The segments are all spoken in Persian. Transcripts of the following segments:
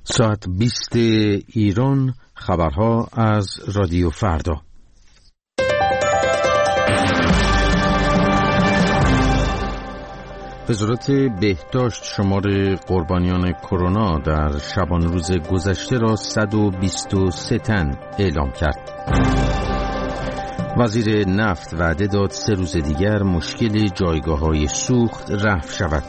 ساعت 20 ایران، خبرها از رادیو فردا. وزارت بهداشت شمار قربانیان کرونا در شبانه روز گذشته را 123 تن اعلام کرد. وزیر نفت وعده داد 3 روز دیگر مشکل جایگاه‌های سوخت رفع شود.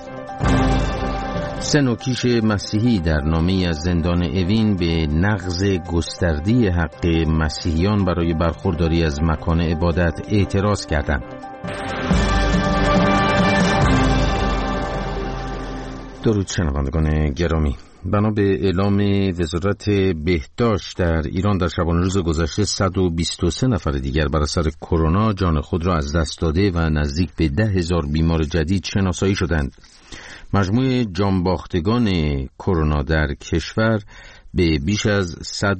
3 نوکیش مسیحی در نامه‌ای از زندان اوین به نقض گسترده حق مسیحیان برای برخورداری از مکان عبادت اعتراض کردند. درود شنوندگان گرامی، بنا به اعلام وزارت بهداشت در ایران در شبانه روز گذشته 123 نفر دیگر بر اثر کرونا جان خود را از دست داده و نزدیک به 10,000 بیمار جدید شناسایی شدند. مجموع جانباختگان کرونا در کشور به بیش از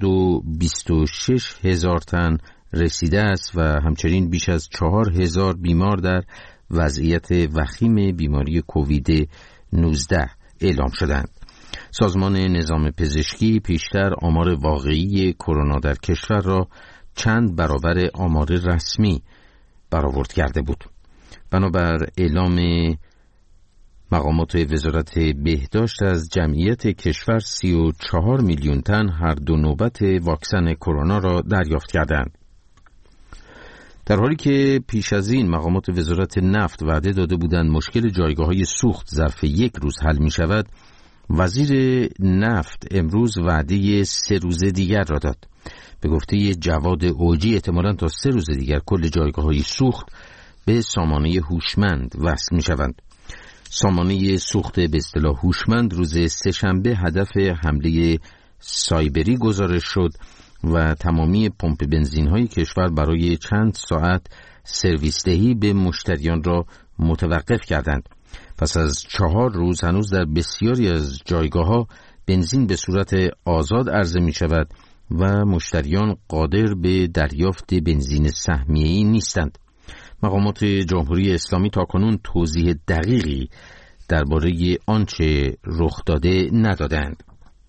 126,000 تن رسیده است و همچنین بیش از 4,000 بیمار در وضعیت وخیم بیماری کووید 19 اعلام شدند. سازمان نظام پزشکی پیشتر آمار واقعی کرونا در کشور را چند برابر آمار رسمی برآورد کرده بود. بنابر اعلام مقامات وزارت بهداشت از جمعیت کشور 34 میلیون تن هر 2 نوبت واکسن کرونا را دریافت کردند. در حالی که پیش از این مقامات وزارت نفت وعده داده بودند مشکل جایگاه‌های سوخت ظرف 1 روز حل می شود، وزیر نفت امروز وعده 3 روز دیگر را داد. به گفته جواد اوجی احتمالاً تا 3 روز دیگر کل جایگاه‌های سوخت به سامانه هوشمند وصل می شوند. سامانه سوخت به اصطلاح هوشمند روز سه‌شنبه هدف حمله سایبری گزارش شد و تمامی پمپ بنزین‌های کشور برای چند ساعت سرویس دهی به مشتریان را متوقف کردند. پس از 4 روز هنوز در بسیاری از جایگاه‌ها بنزین به صورت آزاد عرضه می‌شود و مشتریان قادر به دریافت بنزین سهمیه‌ای نیستند. مقامات جمهوری اسلامی تاکنون توضیح دقیقی درباره آنچه رخ داده ندادند.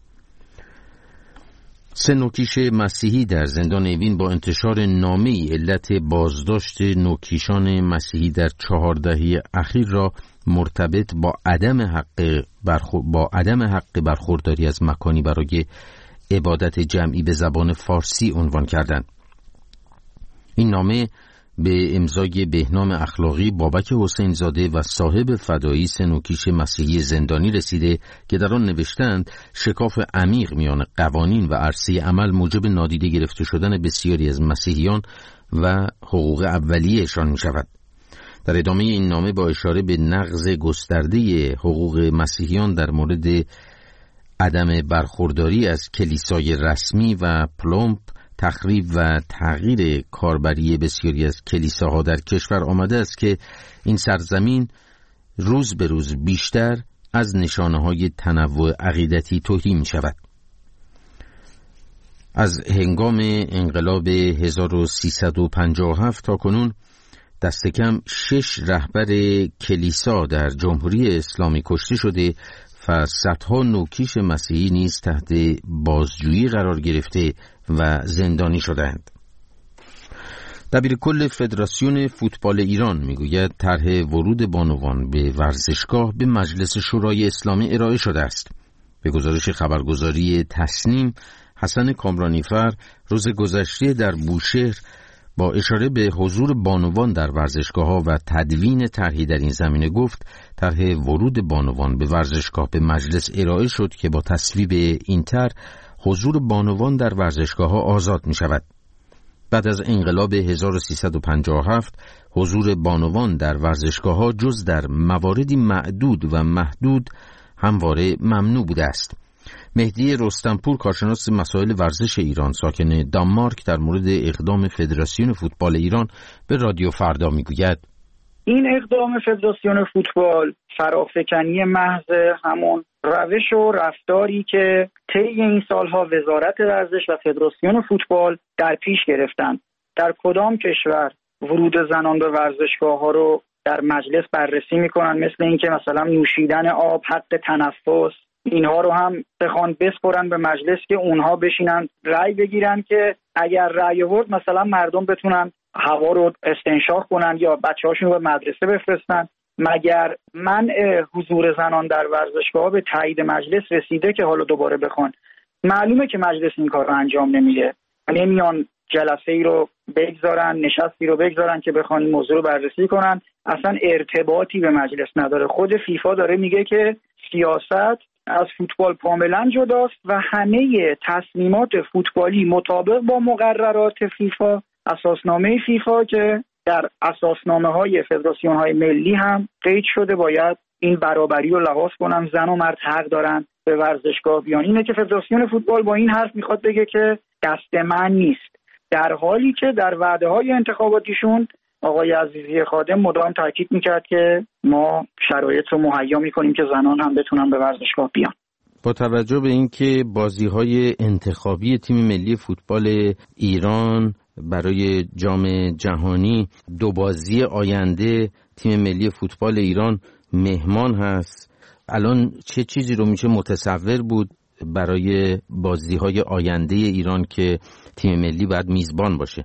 3 نوکیش مسیحی در زندان اوین با انتشار نامه‌ای علت بازداشت نوکیشان مسیحی در 4 دهه اخیر را مرتبط با عدم حق برخورداری از مکانی برای عبادت جمعی به زبان فارسی عنوان کردند. این نامه به امضای بهنام اخلاقی بابک حسین زاده و صاحب فدایی 3 نوکیش مسیحی زندانی رسیده که در آن نوشتند شکاف عمیق میان قوانین و عرصه عمل موجب نادیده گرفته شدن بسیاری از مسیحیان و حقوق اولیه‌شان می شود. در ادامه این نامه با اشاره به نقض گسترده حقوق مسیحیان در مورد عدم برخورداری از کلیسای رسمی و پلمپ، تخریب و تغییر کاربری بسیاری از کلیساها در کشور آمده است که این سرزمین روز به روز بیشتر از نشانه‌های تنوع عقیدتی تهی می شود. از هنگام انقلاب 1357 تا کنون دست کم 6 رهبر کلیسا در جمهوری اسلامی کشته شده و صدها نوکیش مسیحی نیز تحت بازجویی قرار گرفته و زندانی شدند. دبیر کل فدراسیون فوتبال ایران میگوید طرح ورود بانوان به ورزشگاه به مجلس شورای اسلامی ارائه شده است. به گزارش خبرگزاری تسنیم، حسن کامرانیفر روز گذشته در بوشهر با اشاره به حضور بانوان در ورزشگاه‌ها و تدوین طرحی در این زمینه گفت طرح ورود بانوان به ورزشگاه به مجلس ارائه شد که با تصویب این طرح حضور بانوان در ورزشگاه‌ها آزاد می‌شود. بعد از انقلاب 1357 حضور بانوان در ورزشگاه‌ها جز در مواردی معدود و محدود همواره ممنوع بوده است. مهدی رستمپور کارشناس مسائل ورزش ایران ساکن دانمارک در مورد اقدام فدراسیون فوتبال ایران به رادیو فردا میگوید این اقدام فدراسیون فوتبال فرافکنی محض همون روش و رفتاری که طی این سالها وزارت ورزش و فدراسیون فوتبال در پیش گرفتند. در کدام کشور ورود زنان به ورزشگاه‌ها رو در مجلس بررسی میکنن، مثل اینکه مثلا نوشیدن آب، حق تنفس، اینها رو هم بخوان بسپرن به مجلس که اونها بشینن رأی بگیرن که اگر رأی آورد مثلا مردم بتونن هوا رو استنشاق کنن یا بچه‌هاشون رو به مدرسه بفرستن. مگر منع حضور زنان در ورزشگاه به تایید مجلس رسیده که حالا دوباره بخوان؟ معلومه که مجلس این کار رو انجام نمیده. نمیان جلسه ای رو بگذارن، نشستی رو بگذارن که بخوان این موضوع رو بررسی کنن. اصلا ارتباطی به مجلس نداره. خود فیفا داره میگه که سیاست از فوتبال کاملا جداست و همه تصمیمات فوتبالی مطابق با مقررات فیفا، اساسنامه فیفا که در اساسنامه‌های فدراسیون‌های ملی هم قید شده، باید این برابری رو لحاظ کنن. زن و مرد حق دارن به ورزشگاه بیان. اینه که فدراسیون فوتبال با این حرف میخواد بگه که دست من نیست، در حالی که در وعده‌های انتخاباتیشون آقای عزیزی خادم مدام تاکید میکرد که ما شرایط رو مهیا میکنیم که زنان هم بتونن به ورزشگاه بیان. با توجه به اینکه بازی‌های انتخابی تیم ملی فوتبال ایران برای جام جهانی 2 بازی آینده تیم ملی فوتبال ایران مهمان هست، الان چه چیزی رو میشه متصور بود برای بازی‌های آینده ایران که تیم ملی باید میزبان باشه؟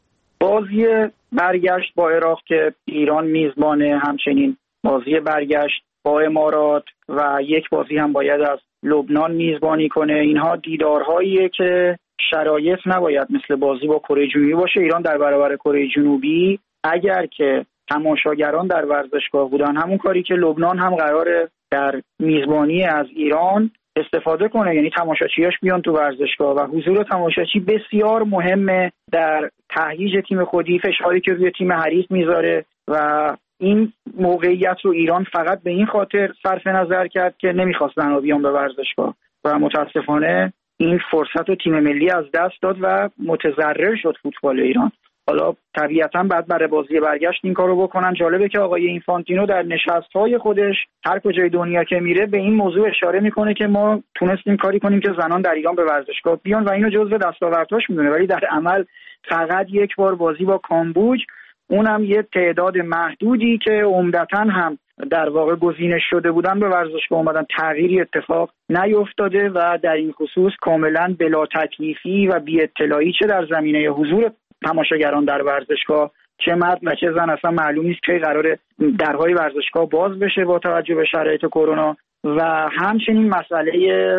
بازی برگشت با عراق که ایران میزبانه، همچنین بازی برگشت با امارات و یک بازی هم باید از لبنان میزبانی کنه. اینها دیدارهاییه که شرایط نباید مثل بازی با کره جنوبی باشه. ایران در برابر کره جنوبی اگر که تماشاگران در ورزشگاه بودن، همون کاری که لبنان هم قراره در میزبانی از ایران استفاده کنه، یعنی تماشاچیاش بیان تو ورزشگاه و حضور تماشاچی بسیار مهمه در تهییج تیم خودی، فشاری که روی تیم حریف میذاره و این موقعیت رو ایران فقط به این خاطر صرف نظر کرد که نمیخواست زنها بیان به ورزشگاه و متاسفانه این فرصت رو تیم ملی از دست داد و متضرر شد فوتبال ایران. حالا طبیعتاً بعد برای بازی برگشت این کارو بکنن. جالبه که آقای اینفانتینو در نشست‌های خودش هر کجای دنیا که میره به این موضوع اشاره میکنه که ما تونستیم کاری کنیم که زنان در ایران به ورزشگاه بیان و اینو جزو دستاوردهاش میدونه، ولی در عمل فقط یک بار بازی با کامبوج، اونم یه تعداد محدودی که عمدتاً هم در واقع گزینش شده بودن به ورزشگاه اومدن، تغییری اتفاق نیفتاده و در این خصوص کاملا بلا تکلیفی و بی اطلاعی چه در زمینه حضور تماشاگران در ورزشگاه، چه مرد و چه زن، اصلا معلوم نیست که قراره درهای ورزشگاه باز بشه با توجه به شرایط کرونا. و همچنین مسئله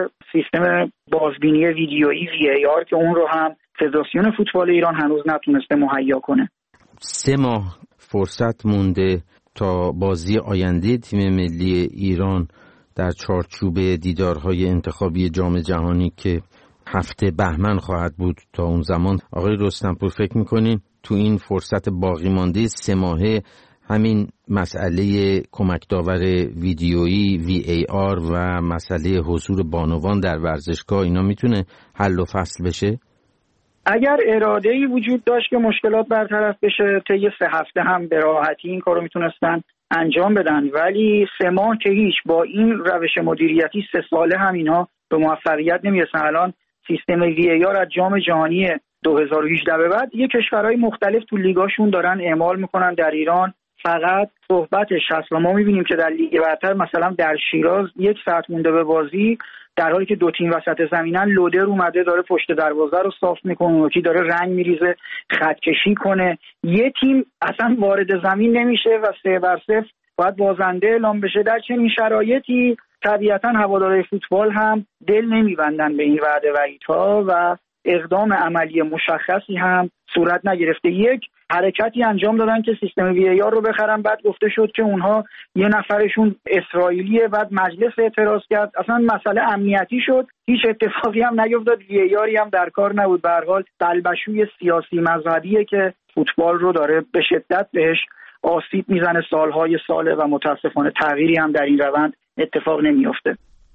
سیستم بازبینی ویدیویی VAR که اون رو هم فدراسیون فوتبال ایران هنوز نتونسته مهیا کنه. 3 ماه فرصت مونده تا بازی آینده تیم ملی ایران در چارچوب دیدارهای انتخابی جام جهانی که 7 بهمن خواهد بود. تا اون زمان آقای رستمپور فکر میکنین تو این فرصت باقی مانده 3 ماهه همین مسئله کمک داور ویدیویی VAR و مسئله حضور بانوان در ورزشگاه اینا میتونه حل و فصل بشه؟ اگر اراده‌ای وجود داشت که مشکلات برطرف بشه، طی 3 هفته هم به راحتی این کارو میتونستن انجام بدن، ولی 3 ماه که هیچ. با این روش مدیریتی 3 ساله هم اینها به موفقیت نمیرسن. الان سیستم VAR از جام جهانی 2018 به بعد یه کشورهای مختلف تو لیگاشون دارن اعمال میکنن. در ایران فقط صحبتش هست و ما میبینیم که در لیگ برتر مثلا در شیراز 1 ساعت مونده به بازی، در حالی که 2 تیم وسط زمینن، لودر اومده داره پشت دروازه رو صاف میکنه، یکی داره رنگ میریزه خط کشی کنه، یه تیم اصلا وارد زمین نمیشه و 3-0 باید بازنده اعلام بشه. در چنین شرایطی طبیعتا هوادارهای فوتبال هم دل نمیبندن به این وعده وعیدها و اقدام عملی مشخصی هم صورت نگرفته. یک حرکتی انجام دادن که سیستم VAR رو بخرن، بعد گفته شد که اونها یه نفرشون اسرائیلیه، بعد مجلس اعتراض کرد، اصلا مسئله امنیتی شد، هیچ اتفاقی هم نیفتاد، VAR هم در کار نبود. به هر حال بلبشوی سیاسی مذهبیه که فوتبال رو داره به شدت بهش آسیب میزنه سالهای ساله و متاسفانه تغییری هم در این روند اتفاق نمیفته.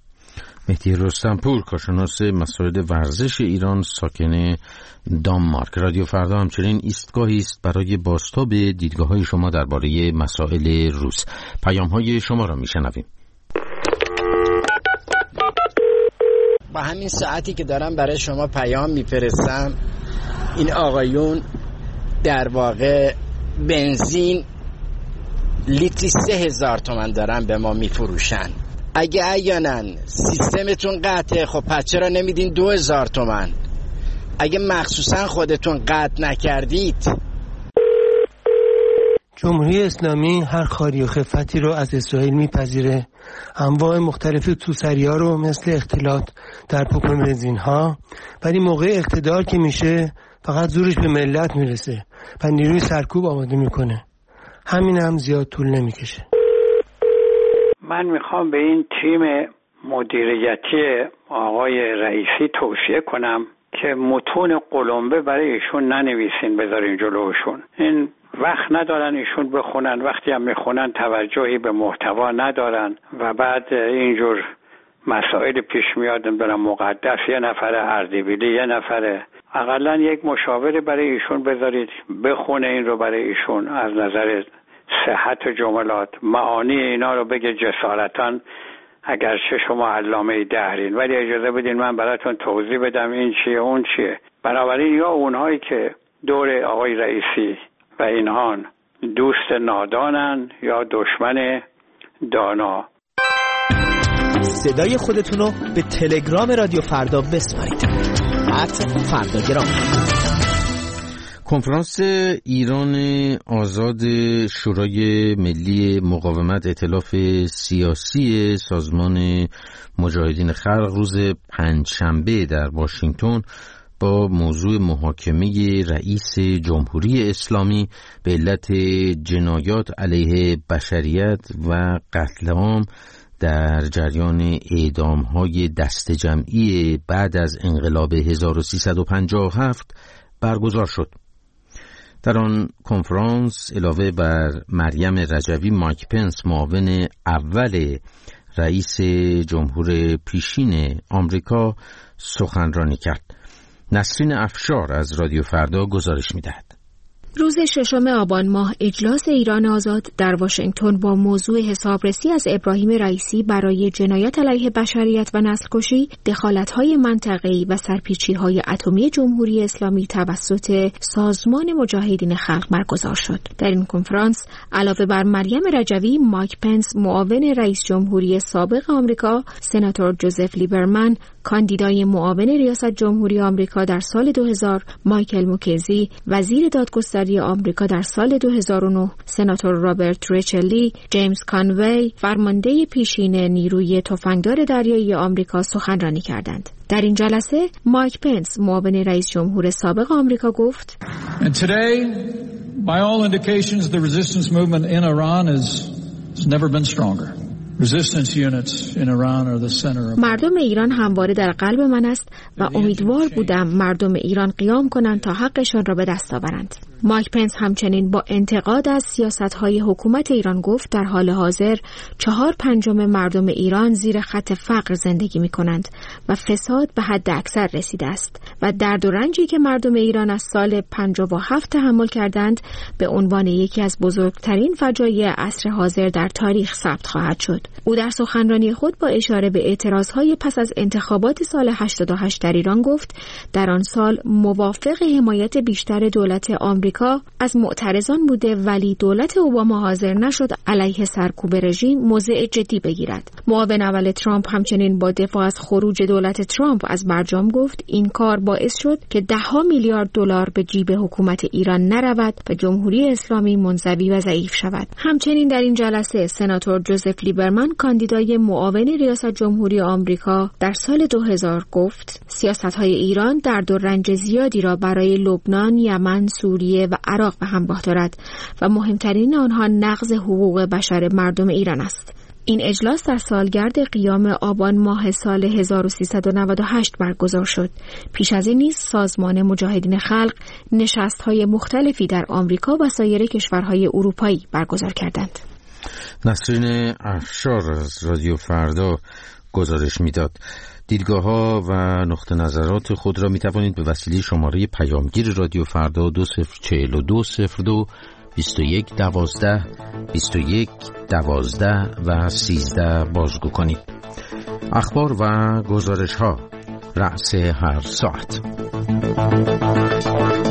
مهدی رستمپور، کارشناس مسائل ورزش ایران، ساکن دانمارک. رادیو فردا همچنین ایستگاهی است برای بازتاب دیدگاه‌های شما درباره مسائل روز. پیام‌های شما را میشنویم. با همین ساعتی که دارم برای شما پیام میفرستم، این آقایون در واقع بنزین لیتری 3000 تومان دارن به ما میفروشن. اگه احیانا سیستمتون قطعه، خب پس چرا نمیدین 2000 تومان؟ اگه مخصوصا خودتون قطع نکردید. جمهوری اسلامی هر خاری و خفتی رو از اسرائیل میپذیره. انواع مختلف توسری‌ها رو مثل اختلاط در پوپومرزین‌ها، ولی موقع اقتدار که میشه فقط زورش به ملت میرسه و نیروی سرکوب آماده میکنه. همین هم زیاد طول نمیکشه. من میخوام به این تیم مدیریتی آقای رئیسی توصیه کنم که متون قلمبه برای ایشون ننویسین، بذارین جلوشون. این وقت ندارن ایشون بخونن، وقتی هم میخونن توجهی به محتوا ندارن و بعد اینجور مسائل پیش میاد. برای مقدس یه نفر، اردبیلی یه نفره، اقلا یک مشاوره برای ایشون بذارید بخونه این رو برای ایشون، از نظر صحت جملات معانی اینا رو بگه جسارتاً، اگرچه شما علامه دهرین، ولی اجازه بدین من براتون توضیح بدم این چیه اون چیه. بنابراین یا اونهایی که دور آقای رئیسی و اینهان دوست نادانن یا دشمن دانا. صدای خودتونو به تلگرام رادیو فردا بسپارید. @فرداگرام. کنفرانس ایران آزاد شورای ملی مقاومت ائتلاف سیاسی سازمان مجاهدین خلق روز پنجشنبه در واشنگتن با موضوع محاکمه رئیس جمهوری اسلامی به علت جنایات علیه بشریت و قتل عام در جریان اعدام‌های دسته جمعی بعد از انقلاب 1357 برگزار شد. در آن کنفرانس علاوه بر مریم رجوی، مایک پنس معاون اول رئیس جمهور پیشین آمریکا سخنرانی کرد. نسرین افشار از رادیو فردا گزارش می‌دهد. روز 6 آبان ماه اجلاس ایران آزاد در واشنگتن با موضوع حسابرسی از ابراهیم رئیسی برای جنایات علیه بشریت و نسل‌کشی، دخالت‌های منطقه‌ای و سرپیچی‌های اتمی جمهوری اسلامی توسط سازمان مجاهدین خلق برگزار شد. در این کنفرانس علاوه بر مریم رجوی، مایک پنس معاون رئیس جمهوری سابق آمریکا، سناتور جوزف لیبرمن کاندیدای معاون ریاست جمهوری آمریکا در سال 2000، مایکل موکزی وزیر دادگستری آمریکا در سال 2009، سناتور رابرت ریچلی، جیمز کانوی فرمانده پیشین نیروی تفنگدار دریایی آمریکا سخنرانی کردند. در این جلسه مایک پنس معاون رئیس جمهور سابق آمریکا گفت: And today, by all indications, the resistance movement in Iran has never been stronger. مردم ایران همواره در قلب من است و امیدوار بودم مردم ایران قیام کنند تا حقشان را به دست آورند. مایک پنس همچنین با انتقاد از سیاست‌های حکومت ایران گفت در حال حاضر 4/5 مردم ایران زیر خط فقر زندگی می‌کنند و فساد به حد اکثر رسیده است و درد و رنجی که مردم ایران از سال 57 تحمل کردند به عنوان یکی از بزرگترین فجایع عصر حاضر در تاریخ ثبت خواهد شد. او در سخنرانی خود با اشاره به اعتراضهای پس از انتخابات سال 88 در ایران گفت در آن سال موافق حمایت بیشتر دولت آمریکا از معترضان بوده، ولی دولت اوباما حاضر نشد علیه سرکوب رژیم موضع جدی بگیرد. معاون اول ترامپ همچنین با دفاع از خروج دولت ترامپ از برجام گفت این کار باعث شد که $10 میلیارد به جیب حکومت ایران نرود و جمهوری اسلامی منزوی و ضعیف شود. همچنین در این جلسه سناتور جوزف لیبرمن کاندیدای معاون ریاست جمهوری آمریکا در سال 2000 گفت سیاست‌های ایران درد و رنج زیادی را برای لبنان، یمن، سوریه و عراق به همراه دارد و مهمترین آنها نقض حقوق بشر مردم ایران است. این اجلاس در سالگرد قیام آبان ماه سال 1398 برگزار شد. پیش از این نیز سازمان مجاهدین خلق نشست‌های مختلفی در آمریکا و سایر کشورهای اروپایی برگزار کردند. نسرین افشار از رادیو فردا گزارش میداد. دیدگاه‌ها و نقطه نظرات خود را می‌توانید به وسیله شماره پیامگیر رادیو فردا 204202 2112 2112 و 13 بازگو کنید. اخبار و گزارش‌ها رأس هر ساعت.